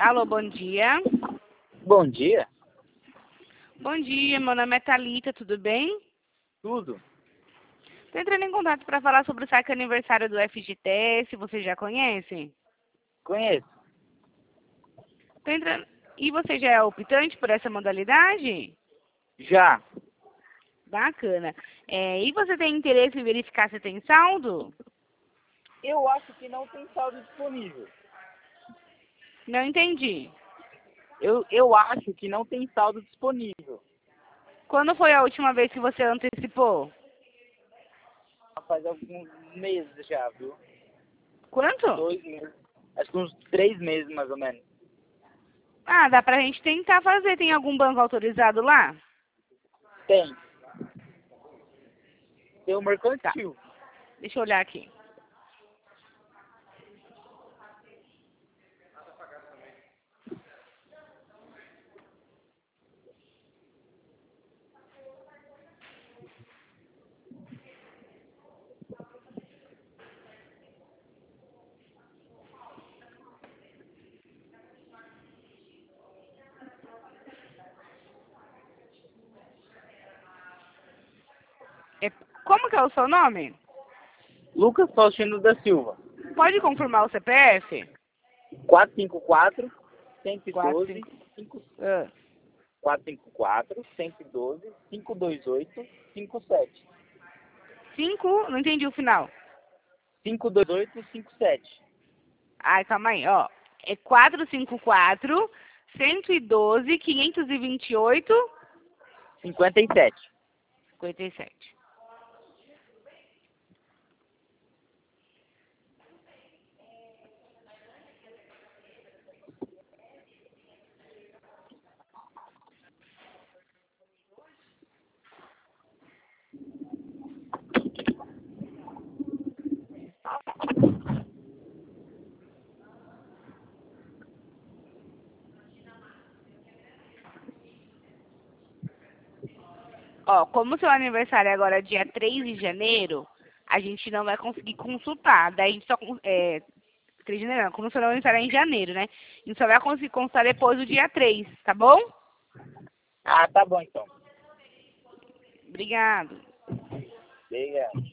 Alô, bom dia. Bom dia. Bom dia, meu nome é Thalita, tudo bem? Tudo? Estou entrando em contato para falar sobre o saque aniversário do FGTS, você já conhece? Conheço. Tô entrando... E você já é optante por essa modalidade? Já. Bacana. E você tem interesse em verificar se tem saldo? Eu acho que não tem saldo disponível. Não entendi. Eu acho que não tem saldo disponível. Quando foi a última vez que você antecipou? Faz alguns meses já, viu? Quanto? 2 meses. Acho que uns 3 meses, mais ou menos. Ah, dá pra gente tentar fazer. Tem algum banco autorizado lá? Tem. Tem o Tá, mercantil. deixa eu olhar aqui. É, como que é o seu nome? Lucas Faustino da Silva. Pode confirmar o CPF? 454 4, 112 5... 5 Ah, 454 112 528 57. 5, não entendi o final. 528 57. Ai, calma aí, ó. É 454 112 528 57. 57. Ó, como seu aniversário é agora dia 3 de janeiro, a gente não vai conseguir consultar. Daí a gente só... 3 de janeiro, não, como seu aniversário é em janeiro, né? A gente só vai conseguir consultar depois do dia 3, tá bom? Ah, tá bom então. Obrigado. Obrigado.